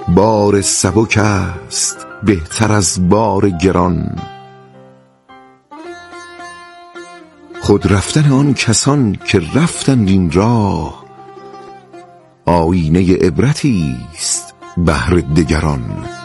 بار سبک است بهتر از بار گران. خود رفتن آن کسان که رفتند این راه، آینه عبرتی است بهر دگران.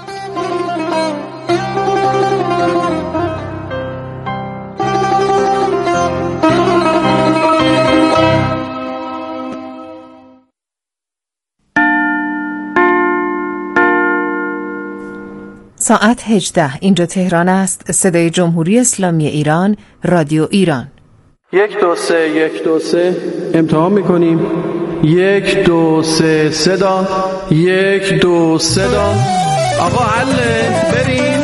ساعت 18. اینجا تهران است. صدای جمهوری اسلامی ایران، رادیو ایران. 1 2 3 1 2 3 امتحان میکنیم. 1 2 3 صدا. 1 2 صدا. آقا حله بریم.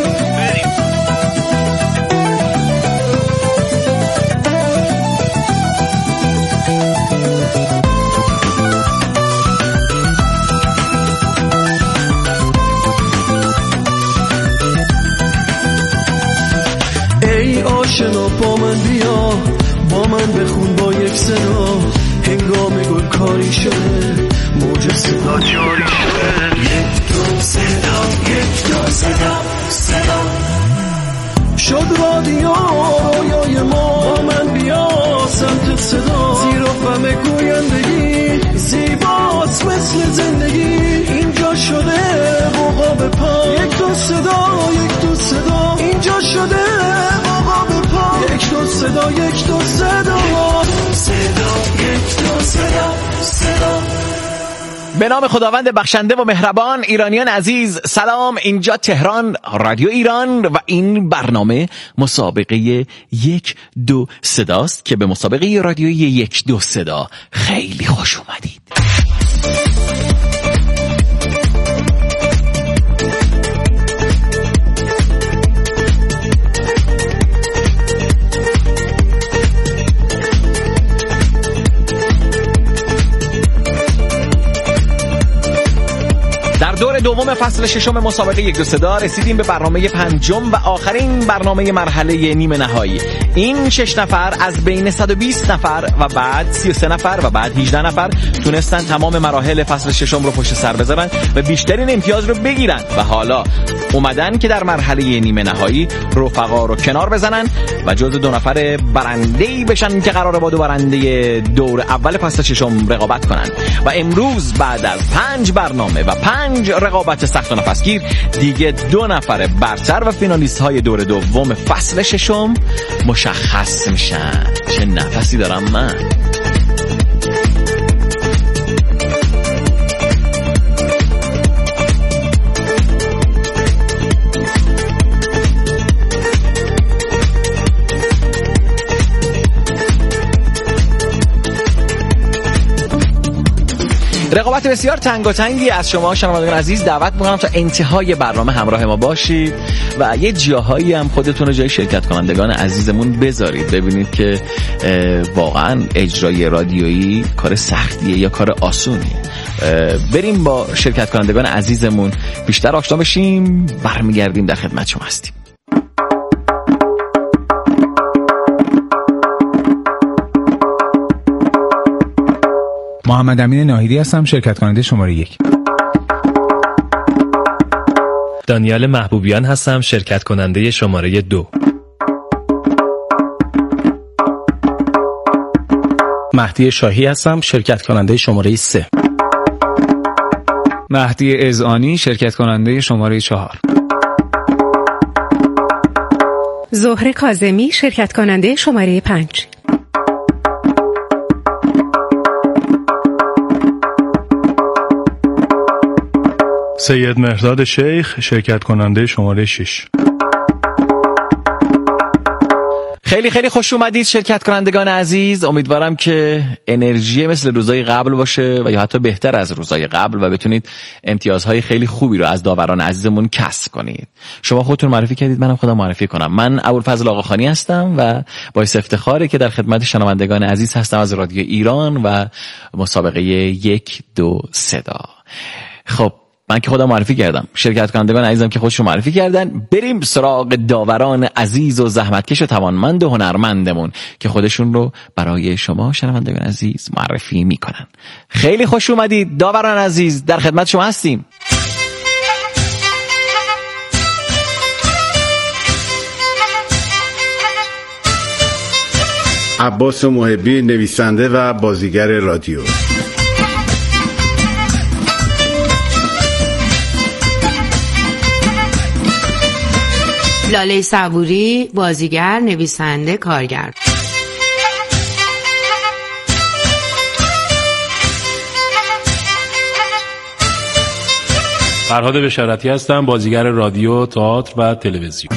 آشنا با من بیا، با من بخون با یک صدا، هنگام گل کاری شده موج صدا جاری شده. 1 2 صدا 1 2 صدا صدا شد رادیو رویای ما، با من بیا سمت صدا، زیر و فم گویندگی زیباست مثل زندگی، اینجا شده بوقا به پا. 1 2 صدا 1 2 صدا اینجا شده بوقا به پا. 1 2 صدا 1 2 صدا صدا 1 2 صدا صدا. به نام خداوند بخشنده و مهربان. ایرانیان عزیز سلام، اینجا تهران رادیو ایران و این برنامه مسابقه 1 2 صداست که به مسابقه رادیویی 1 2 صدا خیلی خوش اومدید. در دور دوم فصل 6 مسابقه 1 2 صدا رسیدیم به برنامه 5 و آخرین برنامه مرحله نیمه نهایی. این 6 نفر از بین 120 نفر و بعد 33 نفر و بعد 18 نفر تونستن تمام مراحل فصل 6 رو پشت سر بذارن و بیشترین امتیاز رو بگیرن و حالا اومدن که در مرحله نیمه نهایی رفقا رو کنار بزنن و جز 2 نفر برنده‌ای بشن که قراره با 2 برنده دور اول فصل 6 رقابت کنن. و امروز بعد از 5 برنامه و 5 رقابت سخت و نفسگیر دیگه 2 نفر برتر و فینالیست های دور دوم فصل 6 مشخص میشن. چه نفسی دارم من. رقابت بسیار تنگاتنگی از شما شنوندگان عزیز دعوت می‌کنم تا انتهای برنامه همراه ما باشید و یه جاهایی هم خودتون رو جای شرکت کنندگان عزیزمون بذارید، ببینید که واقعا اجرای رادیویی کار سختیه یا کار آسونیه. بریم با شرکت کنندگان عزیزمون بیشتر آشنا بشیم، برمیگردیم در خدمت شما هستیم. محمد امین ناهیدی هستم، شرکت کننده شماره 1. دانیال محبوبیان هستم، شرکت کننده شماره 2. مهدی شاهی هستم، شرکت کننده شماره 3. مهدی اذعانی، شرکت کننده شماره 4. زهره کاظمی، شرکت کننده شماره 5. سید مهرداد شیخ، شرکت کننده شماره 6. خیلی خیلی خوش اومدید شرکت کنندگان عزیز. امیدوارم که انرژی مثل روزهای قبل باشه و یا حتی بهتر از روزهای قبل و بتونید امتیازهای خیلی خوبی رو از داوران عزیزمون کسب کنید. شما خودتون معرفی کردید، منم خودم معرفی کنم. من ابوالفضل آقاخانی هستم و باعث افتخاره که در خدمت شنوندگان عزیز هستم از رادیو ایران و مسابقه 1 2 صدا. خب من که خودم معرفی کردم، شرکت کنندگان عزیزم که خودشون معرفی کردن، بریم سراغ داوران عزیز و زحمتکش و توانمند و هنرمندمون که خودشون رو برای شما شنوندگان عزیز معرفی میکنن. خیلی خوش اومدید داوران عزیز، در خدمت شما هستیم. عباس محبی، نویسنده و بازیگر رادیو. لاله صبوری، بازیگر، نویسنده، کارگر. فرهاد بشارتی هستم، بازیگر رادیو، تئاتر و تلویزیون.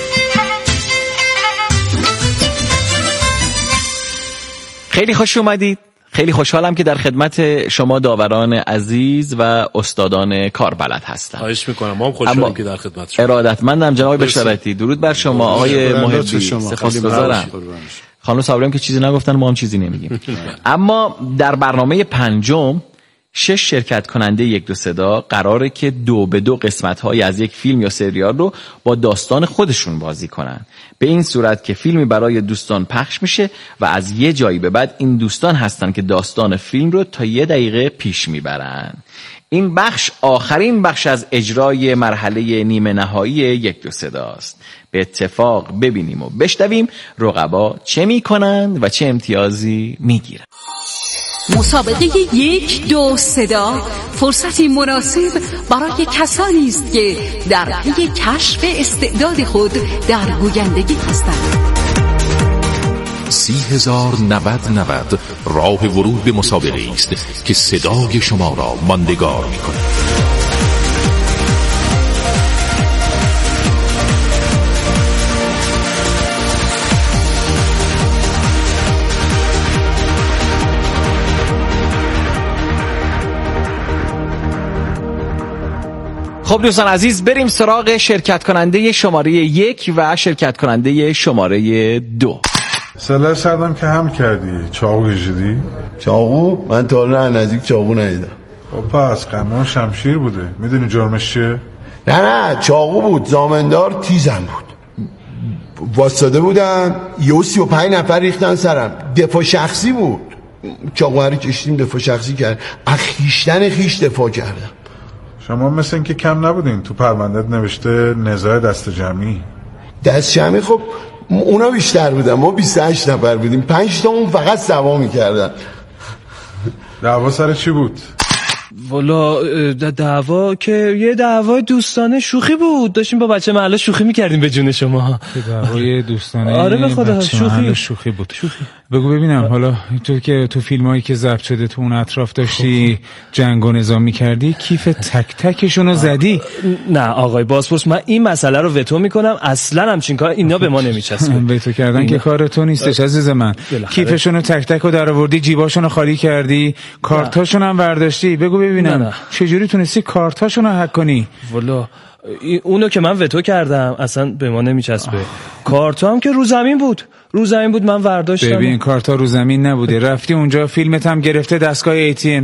خیلی خوش اومدید. خیلی خوشحالم که در خدمت شما داوران عزیز و استادان کاربلد هستم. خواهش میکنم. ما هم خوشحالیم که در خدمت شما. ارادتمندم جناب بشارتی. درود بر شما آقای محبی. سپاسگزارم. خانم صابری هم که چیزی نگفتن، ما هم چیزی نمیگیم. اما در برنامه 5 6 شرکت کننده یک دو صدا قراره که 2 به 2 قسمت‌های از یک فیلم یا سریال رو با داستان خودشون بازی کنن. به این صورت که فیلمی برای دوستان پخش میشه و از یه جایی به بعد این دوستان هستن که داستان فیلم رو تا 1 دقیقه پیش میبرن. این بخش آخرین بخش از اجرای مرحله نیمه نهایی یک دو صداست. به اتفاق ببینیم و بشنویم رقبا چه میکنن و چه امتیازی میگیرن. مسابقه 1 2 صدا فرصتی مناسب برای کسانی است که در پی کشف استعداد خود در گویندگی هستند. 30,090 راه ورود به مسابقه است که صدای شما را ماندگار می‌کند. خب دوستان عزیز، بریم سراغ شرکت کننده شماره 1 و شرکت کننده شماره 2. سلام سردم که هم کردی. چاقو کشیدی؟ چاقو؟ من تا حالا نزدیک چاقو ندیدم. خب پس قمه شمشیر بوده. میدونی جرمش چیه؟ نه چاقو بود، زامندار تیزم بود. واسطاده بودم، یه 35 نفر ریختن سرم. دفاع شخصی بود. چاقو رو کشیدیم دفاع شخصی کرد. اخیشتن خیش دفاع کردم. شما مثل این که کم نبودین. تو پروندت نوشته نزاع دست جمعی. دست جمعی؟ خب اونا بیشتر بودن، ما 28 نفر بودیم. 5 تا اون فقط سوا میکردن. دعوا سر چی بود؟ والا دعوا که یه دعوای دوستانه شوخی بود. داشتیم با بچه محله شوخی میکردیم به جون شما. دعوای دوستانه؟ آره به خدا شوخی بود. بگو ببینم، حالا تو که تو فیلمایی که ضبط شده تو اون اطراف داشتی جنگ و نظام میکردی، کیف تک تکشونو زدی؟ نه آقای بازپرس، من این مسئله رو وتو میکنم. اصلا همچین کار اینا به ما نمیچسبه. وتو کردن که کار تو نیستش عزیز من. کیفشونو تک تکو درآوردی، جیباشونو خالی کردی، کارتاشون هم برداشتی. بگو ببینم چجوری تونستی کارتاشونو هک کنی؟ والا اونو که من وتو کردم اصلا به ما نمیچسبه. کارتا هم که رو زمین بود من ورداشتم. ببین کارتا رو زمین نبوده، رفتی اونجا فیلمت هم گرفته دستگاه ATM،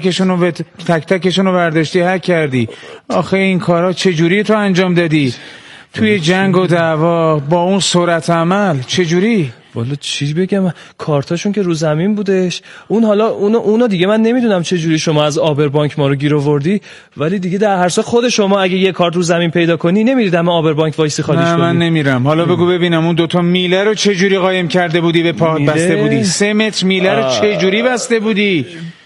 تک تکشونو برداشتی هک کردی. آخه این کارا چجوری تو انجام دادی؟ توی جنگ و دعوا با اون سرعت عمل چجوری؟ والا چی بگم، کارتاشون که رو زمین بودش. اون حالا اونو دیگه من نمیدونم چه جوری شما از آبربانک ما رو گیر آوردی، ولی دیگه در هر صورت خود شما اگه یه کارت رو زمین پیدا کنی نمیرید اما آبربانک وایسی خالیش کنی. نه من نمیرم. حالا بگو ببینم اون 2 میله رو چه جوری قایم کرده بودی به پاهات بسته بودی؟ 3 متر میله رو چه جوری بسته بودی؟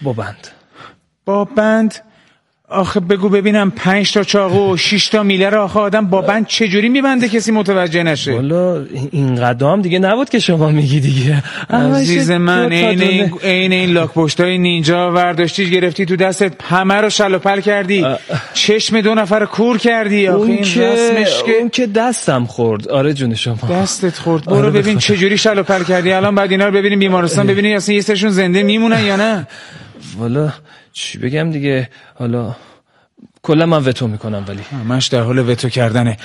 با بند. آخه بگو ببینم 5 تا چاقو و 6 تا میله رو آخه آدم با بند چجوری میبنده کسی متوجه نشه؟ والا این قدام دیگه نبود که شما میگی دیگه. عزیز من این لاک پشتای نینجا ورداشتی گرفتی تو دستت، همه رو شل و پل کردی، چشم 2 نفر کور کردی. آخه این رسمش که اون که دستم خورد. آره جون شما دستت خورد. برو ببین چجوری شل و پل کردی. الان بعد اینا رو ببینیم بیمارستان ببینیم اصلا یه سرشون زنده میمونن یا نه. والا چی بگم دیگه، حالا کلا من وتو میکنم. ولی همش در حال وتو کردنه.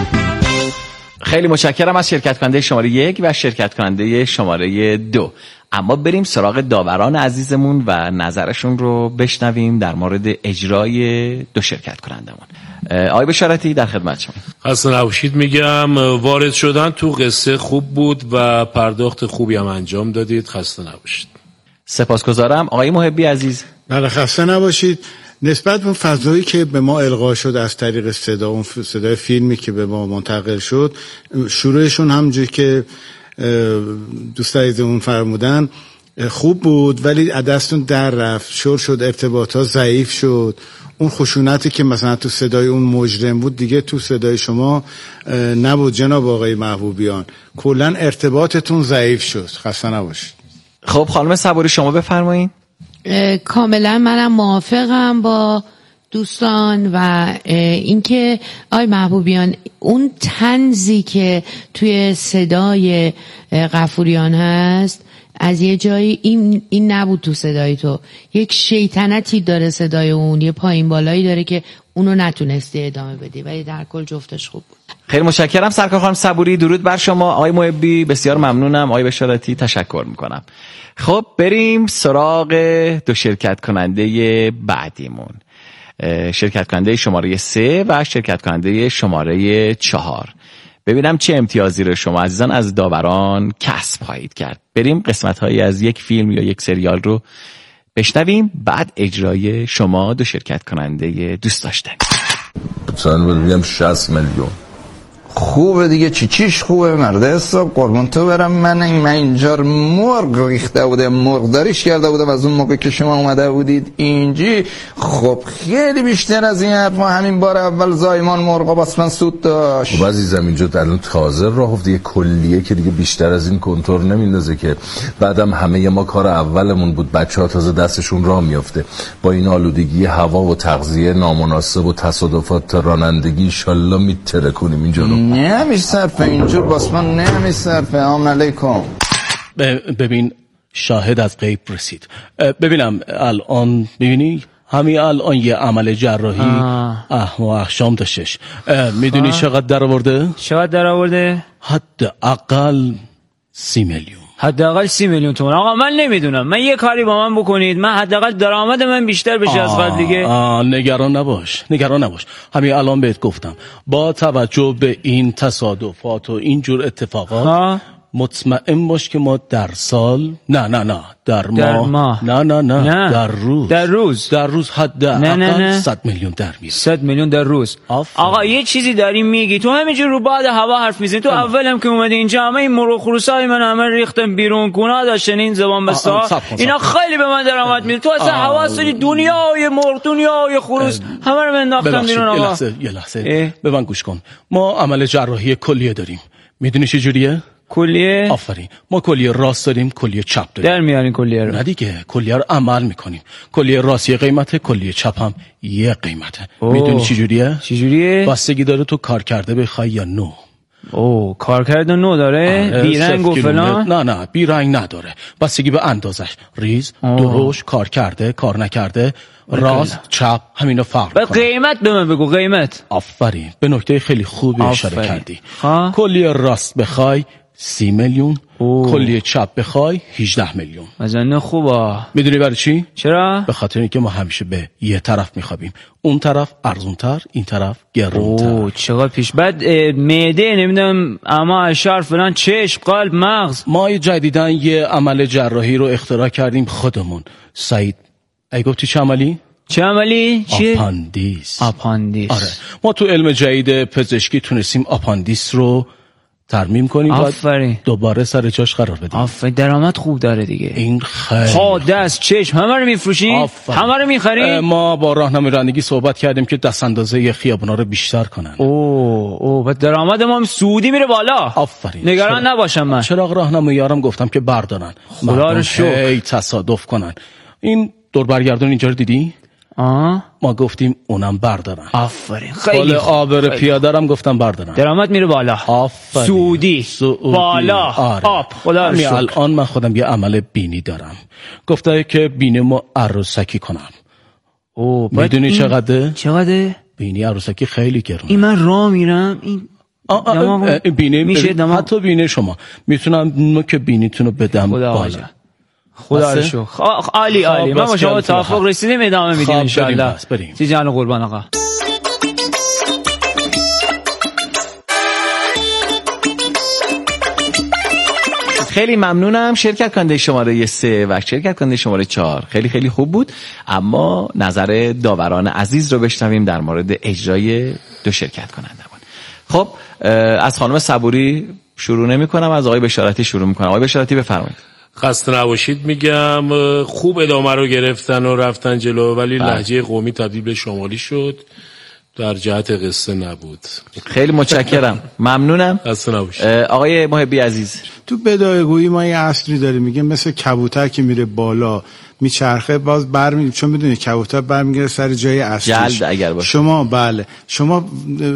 خیلی متشکرم از شرکت کننده شماره 1 و شرکت کننده شماره 2. اما بریم سراغ داوران عزیزمون و نظرشون رو بشنویم در مورد اجرای دو شرکت کنندمون. آقای بشارتی در خدمت شما. خسته نباشید. میگم وارد شدن تو قصه خوب بود و پرداخت خوبی هم انجام دادید. خسته نباشید. سپاسگزارم. آقای محبی عزیز. بله خسته نباشید. نسبت به فضایی که به ما القا شد از طریق صدا، اون صدای فیلمی که به ما منتقل شد، شروعشون همونجوری که دوست عزیزمون فرمودن خوب بود، ولی دستون در رفت، شور شد، ارتباطات ضعیف شد. اون خشونتی که مثلا تو صدای اون مجرم بود دیگه تو صدای شما نبود جناب آقای محبوبیان. کلا ارتباطتون ضعیف شد. خسته نباشید. خب خانم صبوری شما بفرمایید. کاملا منم موافقم با دوستان و اینکه آقای محبوبیان اون طنزی که توی صدای غفوریان هست از یه جایی این نبود تو صدای تو. یک شیطنتی داره صدای اون، یه پایین بالایی داره که اونو نتونستی ادامه بدی، ولی در کل جفتش خوب بود. خیلی متشکرم سرکار خانم صبوری. درود بر شما. آقای محبی بسیار ممنونم. آقای بشارتی تشکر میکنم. خب بریم سراغ دو شرکت کننده بعدیمون، شرکت کننده شماره 3 و شرکت کننده شماره 4. ببینم چه امتیازی رو شما عزیزان از داوران کسب خواهید کرد. بریم قسمت هایی از یک فیلم یا یک سریال رو بشنویم، بعد اجرای شما دو شرکت کننده دوست داشتنی. مثلا بگم 60 میلیون. خوبه دیگه، چیش خوبه مرده حساب، قربون تو برم. من اینجا مرغ ریخته بودم، مرغ داریش کرده بودم از اون موقع که شما اومده بودید اینجی. خب خیلی بیشتر از این حرفا همین بار اول زایمان مرغا باز من سود داشت. خب عزیزم اینجا الان تازه راه افت، دیگه کلیه که دیگه بیشتر از این کنترل نمیندازه که. بعدم همه ما کار اولمون بود، بچه‌ها تازه دستشون راه میافته. با این آلودگی هوا و تغذیه نامناسب و تصادفات رانندگی ان شاءالله میترکونیم اینجا رو. نمیشه صرفه اینجور باسمان، نمیشه صرفه. آمن علیکم. ببین شاهد از غیب رسید. ببینم الان ببینی همین الان یه عمل جراحی و احشام داشتش. میدونی چقدر در آورده؟ چقدر در آورده؟ حداقل 30 میلیون. حداقل 30 میلیون تومان. آقا من نمیدونم، من یه کاری با من بکنید، من حداقل درآمد من بیشتر بشه از قبل دیگه. نگران نباش. همین الان بهت گفتم با توجه به این تصادفات و اینجور اتفاقات مطمئن باش که ما در سال نه در ماه نه در روز حداقل 100 میلیون در میاد. 100 میلیون در روز. آقا یه چیزی داری میگی، تو همینجور رو بعد هوا حرف میزنی. تو اولم که اومدی اینجا همه این مرغ خروسای من همه ریختم بیرون، گناه داشتن این زبان بسا اینا خیلی به من درآمد میده. تو اصلا حواس داری دنیای مرغ، دنیای خروس همه رو انداختم بیرون. آقا یه لحظه به من گوش کن. ما عمل جراحی کلیه داریم. میدونی چه جوریه؟ کلیه؟ آفرین. ما کلیه راست داریم، کلیه چپ داریم. در میارین کلیه رو؟ نه دیگه، کلیه رو عمل میکنیم. کلیه راست یه قیمته، کلیه چپ هم یه قیمته. میدونی چه جوریه؟ بستگی داره تو کار کرده بخوای یا نو. کار کرده نو داره؟ بیرنگ و فلان؟ نه بیرنگ نداره. بستگی به اندازش. ریز، درشت، کار کرده، کار نکرده، راست، چپ، همینا فرق کنه. قیمت به من بگو. قیمت؟ آفرین، به نکته خیلی خوبی اشاره کردی. کلیه راست بخوای 30 میلیون، کلیه چپ بخوای 18 میلیون. وزنه خوبه. میدونی برای چی؟ چرا؟ به خاطر اینکه ما همیشه به یه طرف میخوابیم. اون طرف ارزونتر، این طرف گرونتر. چقدر پیش. بعد معده نمیدونم اما اشار فلان، چشم، قلب، مغز. ما جدیدن یه عمل جراحی رو اختراع کردیم خودمون. سعید ای گفتی چه عملی؟ چه عملی؟ آپاندیس. آره، ما تو علم جدید پزشکی تونستیم آپاندیس رو ترمیم کنیم و دوباره سر جاش قرار بدیم. آفرین. درآمد خوب داره دیگه. این خیلی دست، چشم همه رو میفروشین؟ همه رو میخرین؟ ما با راهنمای رانندگی صحبت کردیم که دست اندازه خیابونا رو بیشتر کنن. بعد درآمد ما هم سعودی میره بالا. آفرین. نگران نباشم من. چراغ راهنماییارم گفتم که بردارن. خدا رو شکر. تصادف کنن. این دور برگردون اینجا رو دیدی؟ ما گفتیم اونم بردارن. آفرین. خیلی آبر پیادرم گفتم بردارن. درآمد میره بالا. آفرین. سعودی. بالا. آب. خدا رو شکر. الان من خودم یه عمل بینی دارم. گفته که بینیمو عروسکی کنم. میدونی چقدره؟ بینی عروسکی خیلی گرونه. این من راه میرم این بینی میشه حتی بینی شما میتونم که بینیتونو بدم بالا. خدا رو شکر. عالی ما با شما توافق رسیدیم، ادامه میدیم ان شاء الله. چی جان قربان آقا. خیلی ممنونم. شرکت کننده شماره 3 و شرکت کننده شماره 4 خیلی خوب بود، اما نظر داوران عزیز رو بشنویم در مورد اجرای دو شرکت کننده بود. خب از خانم صبوری شروع نمی‌کنم، از آقای بشارتی شروع می‌کنم. آقای بشارتی بفرمایید. خسته نباشید میگم. خوب ادامه رو گرفتن و رفتن جلو، ولی لهجه قومی تبدیل به شمالی شد، در جهت قصه نبود. خیلی متشکرم، ممنونم. خسته نباشید. آقای محبی عزیز، تو بدایه‌گویی ما یه اصلی داریم، میگه مثل کبوتر که میره بالا میچرخه باز برمیگره، چون میدونی کبوتر برمیگره سر جای اصلیش. جلد اگر باشه. شما بله شما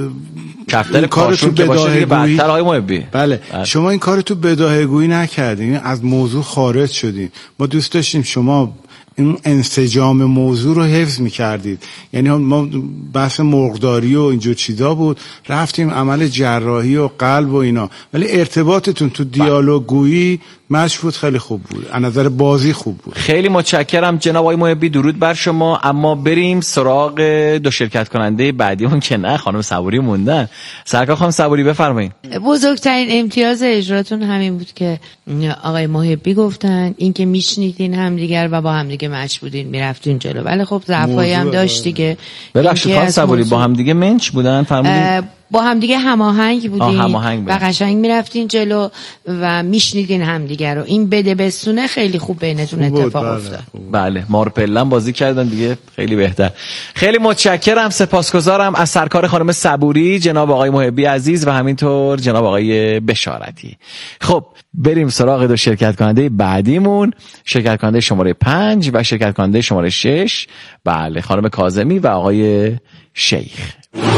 کفتر کارشون که باشه دیگه بدتر. آقای محبی بله شما این کارو تو بدایه‌گویی نکردین، از موضوع خارج شدین. ما دوست داشتیم شما این انسجام موضوع رو حفظ می‌کردید. یعنی ما بحث مرغداری و اینجور چیزا بود، رفتیم عمل جراحی و قلب و اینا، ولی ارتباطتون تو دیالوگ گویی مشت بود، خیلی خوب بود، از نظر بازی خوب بود. خیلی متشکرم جناب آقای محبی، درود بر شما. اما بریم سراغ دو شرکت کننده بعدیمون که نه خانم صبوری موندن. سرکار خانم صبوری بفرمایید. بزرگترین امتیاز اجراتون همین بود که آقای محبی گفتن، این که میشنیدین همدیگر و با همدیگه مچ بودین میرفتین جلو، ولی خب ضعفایی هم داشت دیگه. ببخشید خانم صبوری با همدیگه منچ بودن فرمودین؟ با همدیگه هماهنگ بودین و قشنگ میرفتین جلو و میشنیدین همدیگه رو. این بده بسونه خیلی خوب بینتون اتفاق افتاد. بله مارپلن بازی کردن دیگه، خیلی بهتر. خیلی متشکرم، سپاسگزارم از سرکار خانم صبوری، جناب آقای محبی عزیز و همینطور جناب آقای بشارتی. خب بریم سراغ دو شرکت کننده بعدیمون، شرکت کننده شماره 5 و شرکت کننده شماره 6. بله خانم کاظمی و آقای شیخ.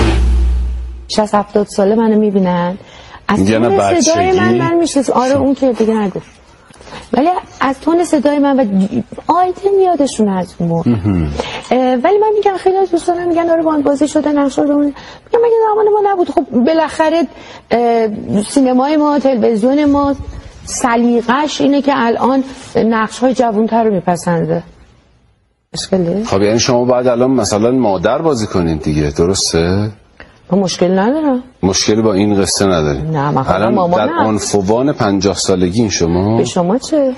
60-70 ساله منو میبینن، از تون صدای من میشه آره اون که دیگه نده، ولی از تون صدای من و آیتم یادشون از اون ولی من میگم خیلی از دوستانم میگن آره باندبازی شده نقشه رو میگم مگه زمان ما نبود. خب بالاخره سینمای ما، تلویزیون ما سلیقش اینه که الان نقش های جوان‌تر رو میپسنده. اشکاله؟ خب یعنی شما باید الان مثلا مادر بازی کنید دیگه، درسته؟ مشکل ندارم. مشکلی با این قصه نداریم. نه من الان مامانم. در عنفوان 50 سالگی شما؟ به شما چه؟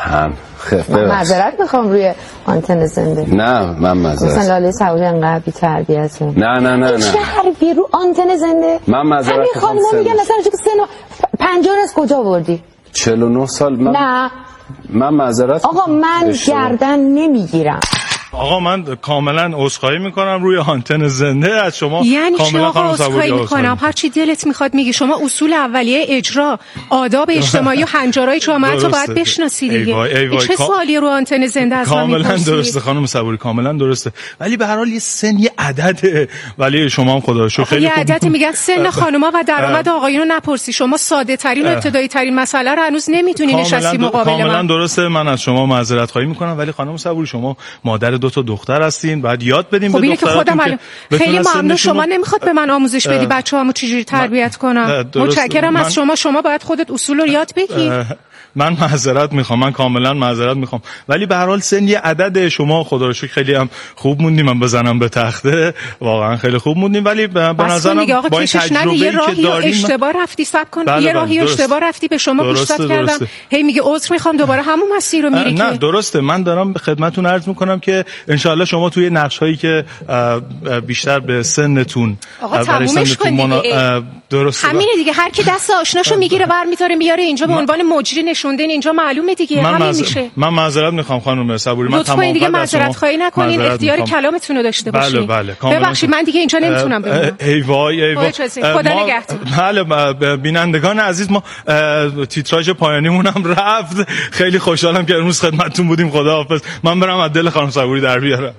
من معذرت میخوام روی آنتن زنده. نه من معذرت. مثلا لاله صبوری انقدر بی تربیته. نه چه حرفی رو آنتن زنده؟ من معذرت میخوام. همین خانوما میگن مثلا که سن 50 از کجا آوردی؟ 49 سال نه من معذرت. آقا من گردن نمیگیرم. آقا من کاملا عذرخواهی میکنم روی آنتن زنده از شما. یعنی کاملا شما عذرخواهی میکنم، هر چی دلت میخواد میگی. شما اصول اولیه اجرا، آداب اجتماعی و هنجارهای جامعه تو باید بشناسی دیگه. چه سوالی رو آنتن زنده از من میپرسی؟ کاملا درسته خانم صبوری، کاملا درسته، ولی به هر حال یه سن یه عدده، ولی شما هم خدا رو شکر خیلی یه عددی میگن سن خانوما و درآمد آقایون رو نپرسی. شما ساده ترین و ابتدایی ترین مسئله رو هنوز نمیتونی نشستی مقابل من. کاملا درسته، من از شما معذرت خواهی میکنم، ولی خانم صبوری شما مادر 2 تا دختر هستین، بعد یاد بدیم به دختراتون که خیلی ممنون. شما نمیخواد به من آموزش بدی بچه‌هامو چجوری تربیت کنم. متشکرم از شما باید خودت اصول رو یاد بگیری. من معذرت میخوام، من کاملا معذرت میخوام، ولی به هر حال سن یه عدد. شما خدا رو شکر خیلی هم خوب موندیم، من بزنم به تخته واقعا خیلی خوب موندیم، ولی به نظرم با این تجربه‌ای که داریم اشتباه رفتی، صبر کن. یه راهی اشتباه رفتی، به شما پیشنهاد کردم، هی میگه عذر میخوام، دوباره همون مسیر رو میری. نه درسته، من دارم به خدمتتون عرض میکنم که انشالله شما توی نقش‌هایی که بیشتر به سنتون تمومش کنید. درسته همینه دیگه، هر کی دست آشناشو میگیره برمی‌داره میاره اینجا به عنوان مجری نشوندن اینجا معلومه دیگه. همین میشه. من معذرت میخوام خانم صبوری، من تمام دیگه معذرت خواهی نکنین، اختیار کلامتون رو داشته باشین. بله ببخشید من دیگه اینجا نمیتونم بمونم. ای وای خدا نگهدار. بله بینندگان عزیز، ما تیتراژ پایانیمون هم رفت. خیلی خوشحالم که امروز خدمتتون بودیم. خداحافظ. من برم از دل خانم صبوری در بیارم.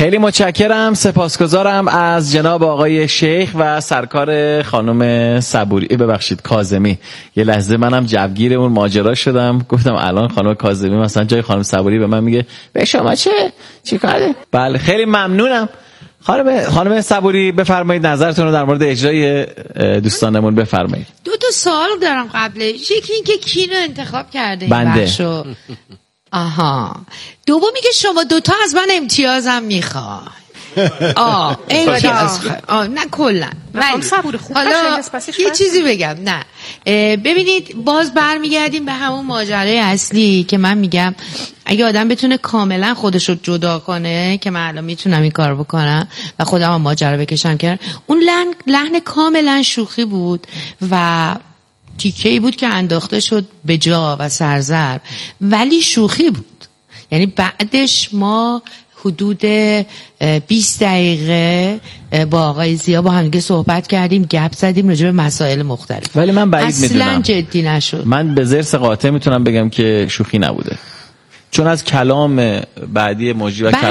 خیلی متشکرم، سپاسگزارم از جناب آقای شیخ و سرکار خانم صبوری، ببخشید کاظمی. یه لحظه منم جوگیر اون ماجرا شدم، گفتم الان خانم کاظمی مثلا جای خانم صبوری به من میگه به شما چی کاره؟ بله خیلی ممنونم. خانم صبوری بفرمایید نظرتون رو در مورد اجرای دوستانمون بفرمایید. 2 سوال دارم قبلش. یکی این که کی رو انتخاب کرده این بنده. بخشو؟ آها. دومی که شما 2 از من امتیازم میخواد. امتیاز نه کلا. حالا یه چیزی بگم. نه ببینید باز برمیگردیم به همون ماجرای اصلی که من میگم اگه آدم بتونه کاملا خودش رو جدا کنه که من الان میتونم این کار بکنم و خودم هم ماجرا بکشم که اون لحن کاملا شوخی بود و تیکه‌ای بود که انداخته شد به جا و سرزرب، ولی شوخی بود. یعنی بعدش ما حدود 20 دقیقه با آقای زیا با همدیگه صحبت کردیم، گپ زدیم راجع به مسائل مختلف، ولی من بعید میدونم اصلا جدی نشد. من به ذرس قاطع میتونم بگم که شوخی نبوده، چون از کلام بعدی مجری و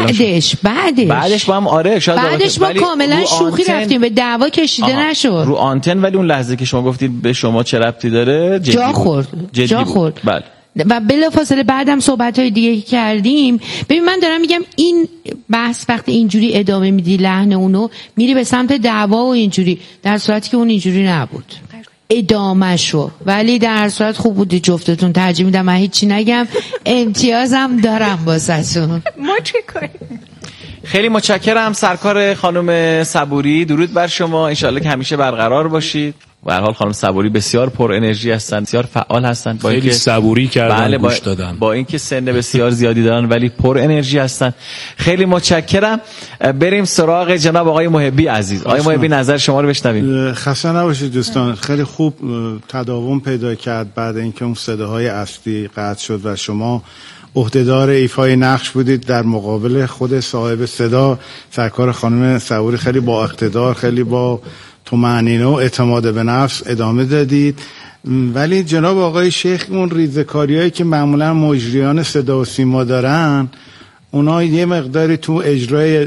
بعدش با هم بعدش ما کاملا شوخی رفتیم، به دعوا کشیده نشد رو آنتن، ولی اون لحظه که شما گفتید به شما چه ربطی داره جا خورد. بله. و بلافاصله بعدم صحبت‌های دیگه که کردیم. ببین من دارم میگم این بحث وقتی اینجوری ادامه میدی لحن اونو میری به سمت دعوا و اینجوری، در صورتی که اون اینجوری نبود ادامه شو، ولی در هر صورت خوب بودی جفتتون. ترجیح میدم من هیچی نگم، امتیازم دارم واسهتون. ما چی کنیم؟ خیلی متشکرم سرکار خانم صبوری، درود بر شما، انشالله که همیشه برقرار باشید. به هر حال خانم صبوری بسیار پر انرژی هستن، بسیار فعال هستن، با خیلی صبوری کردن، گوش دادن، با اینکه سن بسیار زیادی دارن ولی پر انرژی هستن. خیلی متشکرم. بریم سراغ جناب آقای محبی عزیز. آقای محبی نظر شما رو بشنویم. خسته نباشید دوستان. خیلی خوب تداوم پیدا کرد بعد اینکه اون صداهای اصلی قطع شد و شما عهدهدار ایفای نقش بودید در مقابل خود صاحب صدا سرکار خانم صبوری. خیلی با اقتدار، خیلی با طمأنینه و اعتماد به نفس ادامه دادید. ولی جناب آقای شیخ اون ریزکاریایی که معمولا مجریان صدا و سیما دارن، اونا یه مقداری تو اجرای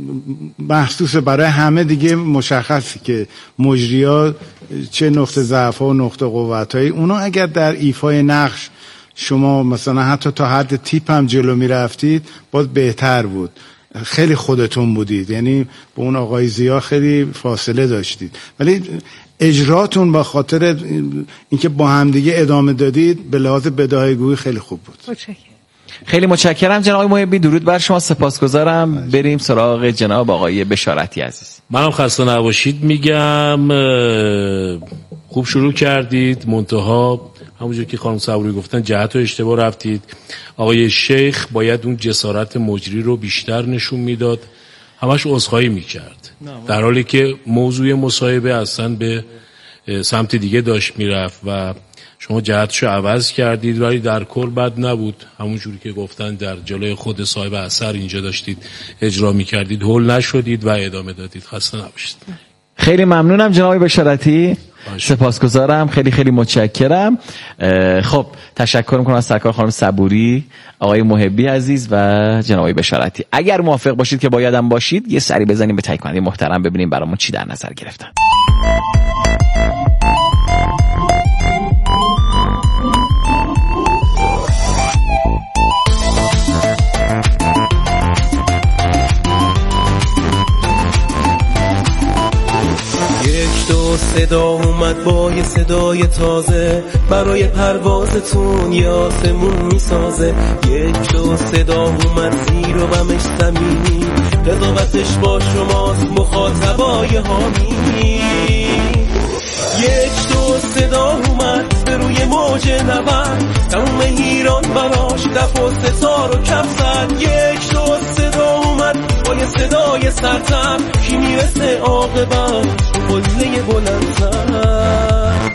محسوس برای همه دیگه مشخصی که مجریا چه نقطه ضعف و نقطه قوتایی، اونا اگر در ایفای نقش شما مثلا حتی تا حد تیپ هم جلو می رفتید باز بهتر بود. خیلی خودتون بودید، یعنی با اون آقای زیا خیلی فاصله داشتید، ولی اجراتون با خاطر اینکه با همدیگه ادامه دادید به لحاظ بداهه‌گویی خیلی خوب بود. خیلی متشکرم جناب آقای محبی، درود بر شما، سپاسگزارم. بریم سراغ جناب آقای بشارتی عزیز. منم خسته نباشید میگم. خوب شروع کردید، منتها همونجور که خانم صبوری گفتن جهت و اشتباه رفتید. آقای شیخ باید اون جسارت مجری رو بیشتر نشون میداد، همش عذرخواهی میکرد، در حالی که موضوع مصاحبه اصلا به سمت دیگه داشت میرفت و شما جهتشو عوض کردید، ولی در کل بد نبود. همونجوری که گفتن در جلوی خود صاحب اثر اینجا داشتید اجرا میکردید، هول نشدید و ادامه دادید. خسته نباشید. خیلی ممنونم جناب بشارتی، سپاسگزارم، خیلی خیلی متشکرم. خب تشکر میکنم از سرکار خانم صبوری، آقای محبی عزیز و جناب بشارتی. اگر موافق باشید که بایدم باشید یه سری بزنیم به تهیه کننده محترم ببینیم برامون چی در نظر گرفتن. صدا اومد با یه صدای تازه، برای پروازتون یه آسمون میسازه. یک دو صدا اومد زیر و بمش زمینی، قضاوتش با شماست مخاطبای حامی. یک دو صدا اومد به روی موج نبرد، تموم ایران براش دف و ستار و کف زد. یک دو صدا اومد با یه صدای سرتر، کی میرسه عاقبت قله بلندتر.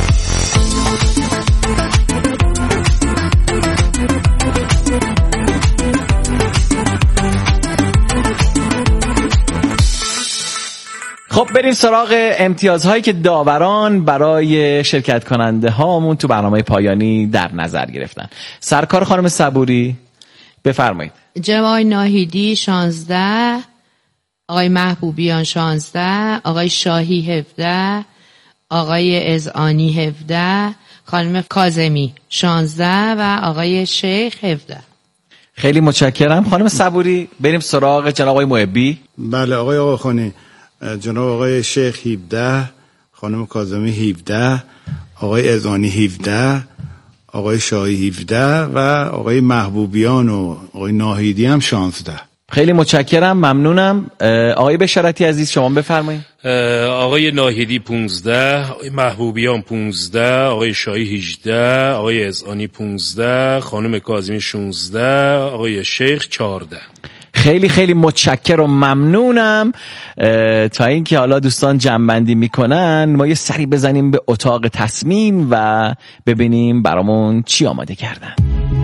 خب بریم سراغ امتیازهایی که داوران برای شرکت کننده هامون تو برنامه پایانی در نظر گرفتن. سرکار خانم صبوری بفرمایید. جناب آقای ناهیدی 16، آقای محبوبیان 16، آقای شاهی 17، آقای اذعانی 17، خانم کاظمی 16 و آقای شیخ 17. خیلی متشکرم. خانم صبوری بریم سراغ جناب آقای محبی. بله آقای آقاخانی، جناب آقای شیخ 17، خانم کاظمی 17، آقای اذعانی 17، آقای شاهی 17 و آقای محبوبیان و آقای ناهیدی هم 16. خیلی متشکرم، ممنونم. آقای بشارتی عزیز شما بفرمایید. آقای ناهیدی 15، آقای محبوبیان 15، آقای شاهی 18، آقای اذعانی 15، خانم کاظمی 16، آقای شیخ 14. خیلی خیلی متشکر و ممنونم. تا اینکه حالا دوستان جمع‌بندی میکنن ما یه سری بزنیم به اتاق تصمیم و ببینیم برامون چی آماده کردن.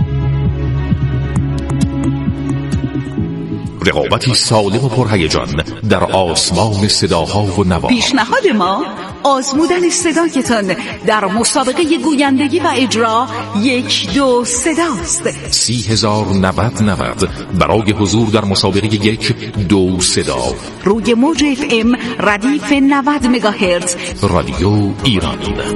رقابتی سالم و پرهیجان در آسمان صداها و نواها. پیشنهاد ما آزمودن صدایتان در مسابقه گویندگی و اجرا 1 2 صداست. 30,090 برای حضور در مسابقه 1 2 صدا روی موج FM ردیف 90 مگاهرتز رادیو ایران.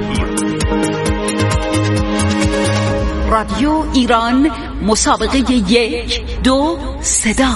رادیو ایران مسابقه 1 2 صدا.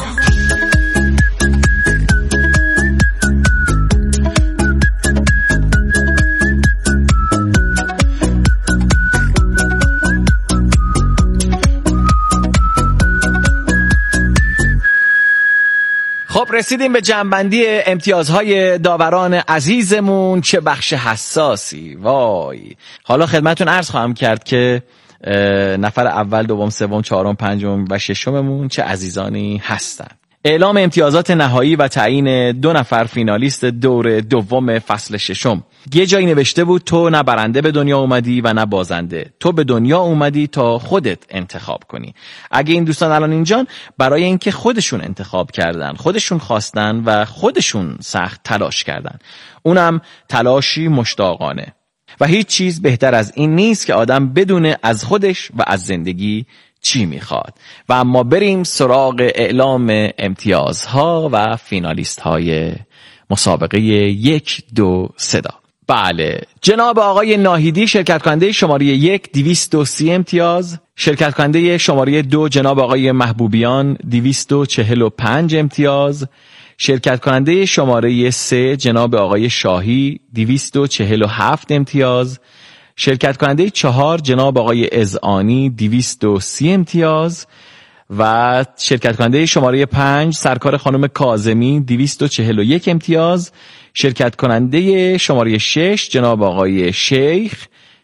خب رسیدیم به جمع‌بندی امتیازهای داوران عزیزمون. چه بخش حساسی، وای. حالا خدمتون عرض خواهم کرد که نفر اول، دوم، سوم، چهارم، پنجم و ششممون چه عزیزانی هستن. اعلام امتیازات نهایی و تعیین 2 نفر فینالیست دور دوم فصل 6. یه جایی نوشته بود تو نه برنده به دنیا اومدی و نه بازنده، تو به دنیا اومدی تا خودت انتخاب کنی. اگه این دوستان الان اینجان برای اینکه خودشون انتخاب کردن، خودشون خواستن و خودشون سخت تلاش کردن، اونم تلاشی مشتاقانه. و هیچ چیز بهتر از این نیست که آدم بدونه از خودش و از زندگی چی میخواد. و اما بریم سراغ اعلام امتیازها و فینالیست های مسابقه 1 2 صدا. بله، جناب آقای ناهیدی شرکت کننده شماره 1 230 امتیاز، شرکت کننده شماره 2 جناب آقای محبوبیان 245 امتیاز، شرکت کننده شماره 3 جناب آقای شاهی 247 امتیاز، شرکت کننده 4 جناب آقای اذعانی 230 امتیاز و شرکت کننده شماره 5 سرکار خانم کاظمی 241 امتیاز، شرکت کننده شماره 6 جناب آقای شیخ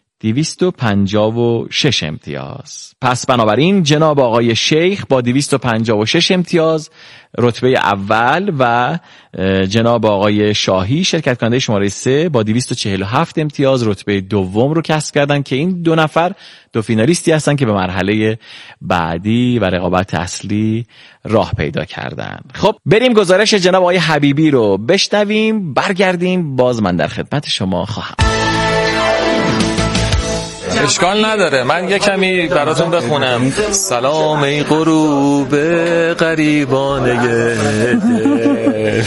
256 امتیاز. پس بنابراین جناب آقای شیخ با 256 امتیاز رتبه اول و جناب آقای شاهی شرکت کننده شماره 3 با 247 امتیاز رتبه دوم رو کسب کردن که این 2 نفر 2 فینالیستی هستن که به مرحله بعدی و رقابت اصلی راه پیدا کردن. خب بریم گزارش جناب آقای حبیبی رو بشنویم، برگردیم باز من در خدمت شما خواهم. اشکال نداره، من یه کمی براتون بخونم. سلام ای غروب غریبانه دل،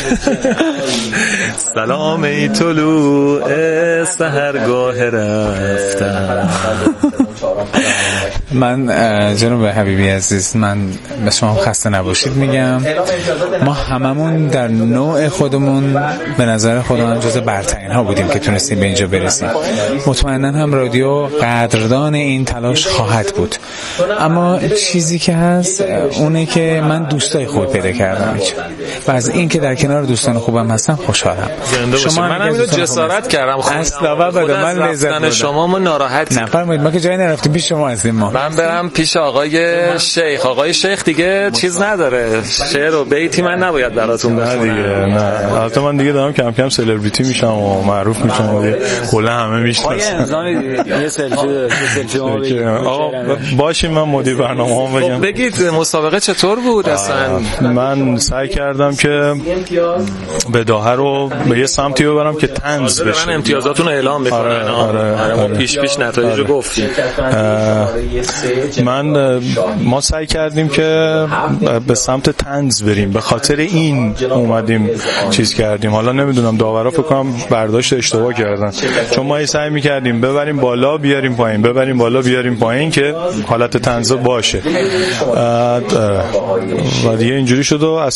سلام ای طلوع سحرگاه رفتن. من جناب حبیبی عزیز، من به شما خسته نباشید میگم. ما هممون در نوع خودمون به نظر خودمون جز برترین ها بودیم که تونستیم به اینجا برسیم. مطمئنا هم رادیو قدردان این تلاش خواهد بود، اما چیزی که هست اونه که من دوستای خوب پیدا کردم اینجا و از این که در کنار دوستان خوبم هستم خوشحالم. شما من همین رو جسارت کردم. اصلا من لذت بردم. شما ما ناراحت نفرمایید، ما که جایی نرفتیم پیش شما هستیم. من برم پیش آقای شیخ. آقای شیخ دیگه چیز نداره، شعر و بیتی من نباید براتون بخونم دیگه. نه البته من دیگه دارم کم کم سلبریتی میشم و معروف میشم و کلا همه میشناسن. یه سلفی آقا باشیم، من مدیر برنامه‌ام بگم. بگید مسابقه چطور بود اصلا؟ من سعی کردم که بداهه رو به یه سمتی ببرم که طنز بشه. من امتیازاتون رو اعلام بکنن. آره. پیش نتایج رو گفتیم. ما سعی کردیم که به سمت طنز بریم، به خاطر این اومدیم چیز کردیم. حالا نمیدونم داورا فکر کنم برداشت اشتباه کردن، چون ما سعی می‌کردیم ببریم بالا بیاریم پایین، ببریم بالا بیاریم پایین که حالت طنز باشه. و دیگه اینجوری شد و